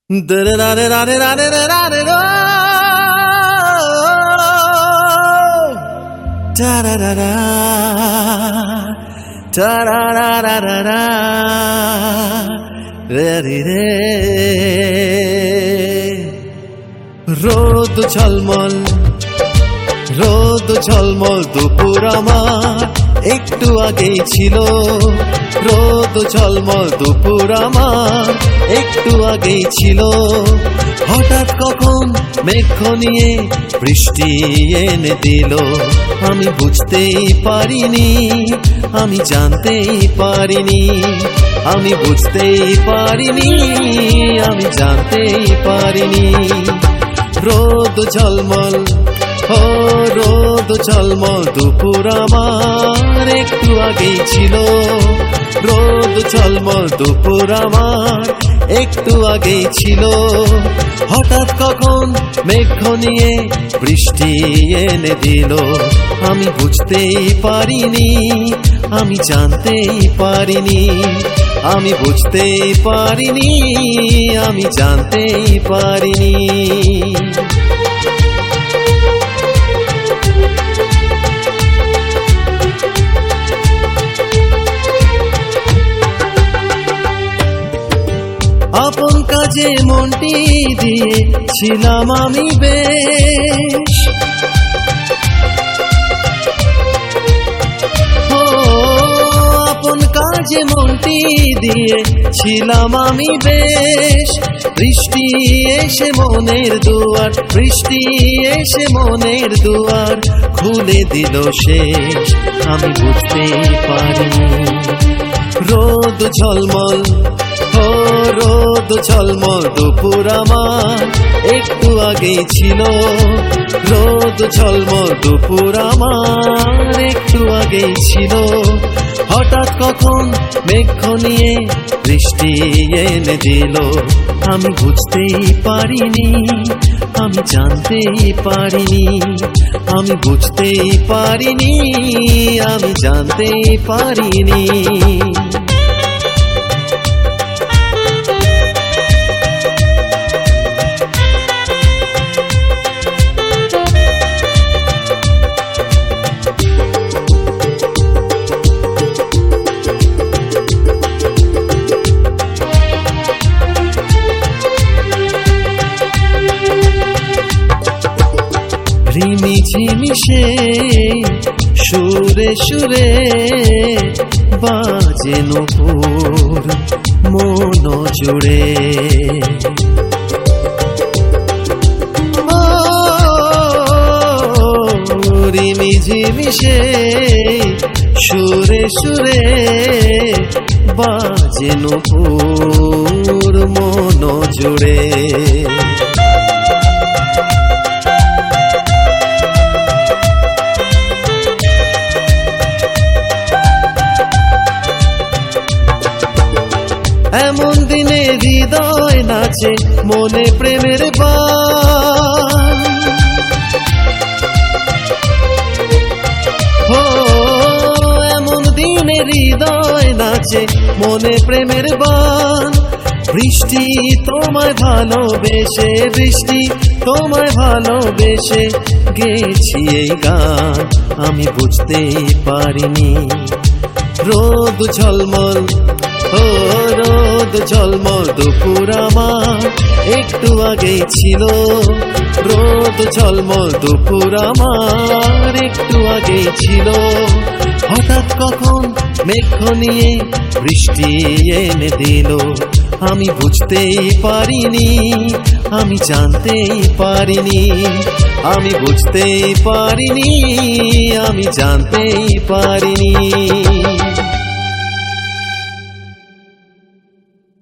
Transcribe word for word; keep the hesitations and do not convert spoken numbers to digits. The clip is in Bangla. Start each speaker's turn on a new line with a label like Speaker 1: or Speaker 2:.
Speaker 1: রোদ ঝলমল রোদ ঝলমল দুপুর আমার একটু আগেই ছিল। রোদ ঝলমল দুপুর আমার একটু আগেই ছিল। হঠাৎ কখন মেঘ নিয়ে বৃষ্টি এনে দিল। আমি বুঝতেই পারিনি, আমি জানতেই পারিনি, আমি বুঝতেই পারিনি, আমি জানতেই পারিনি। রোদ ঝলমল ও রোদ ঝলমল দুপুর আমার একটু আগেই ছিল। রোদ ঝলমল দুপুর আমার একটু আগেই ছিল। হঠাৎ কখন মেঘ নিয়ে বৃষ্টি এনে দিল। আমি বুঝতেই পারিনি, আমি জানতেই পারিনি, আমি বুঝতেই পারিনি, আমি জানতেই পারিনি। আপন কাজে মনটি দিয়ে ছিলাম আমি বেশ। ও আপন কাজে মনটি দিয়ে ছিলাম আমি বেশ। বৃষ্টি এসে মনের দুয়ার, বৃষ্টি এসে মনের দুয়ার খুলে দিল শেষ। আমি বুঝতেই পারিনি। রোদ ঝলমল ও রোদ ঝলমল দুপুর আমার একটু আগেই ছিল। রোদ ঝলমল দুপুর আমার একটু আগেই ছিল। হঠাৎ কখন মেঘ নিয়ে বৃষ্টি এনে দিল। আমি বুঝতেই পারিনি, আমি জানতেই পারিনি, আমি বুঝতেই পারিনি, আমি জানতেই পারিনি। রিমি ঝিমি সে সুরে সুরে বাজে নূপুর মন জুড়ে। রিমি ঝিমি সে সুরে সুরে বাজে নূপুর মন জুড়ে। এমন দিনে হৃদয় নাচে মনে প্রেমের বান। ও এমন দিনে হৃদয় নাচে মনে প্রেমের বান। বৃষ্টি তোমায় ভালোবেসে, বৃষ্টি তোমায় ভালোবেসে গেছি এই গান। আমি বুঝতেই পারিনি। রোদ ঝলমল ও রোদ ঝলমল দুপুর আমার একটু আগেই ছিল। রোদ ঝলমল দুপুর আমার একটু আগেই ছিল। হঠাৎ কখন মেঘ নিয়ে বৃষ্টি এনে দিল। আমি বুঝতেই পারিনি, আমি জানতেই পারিনি, আমি বুঝতেই পারিনি, আমি জানতেই পারিনি।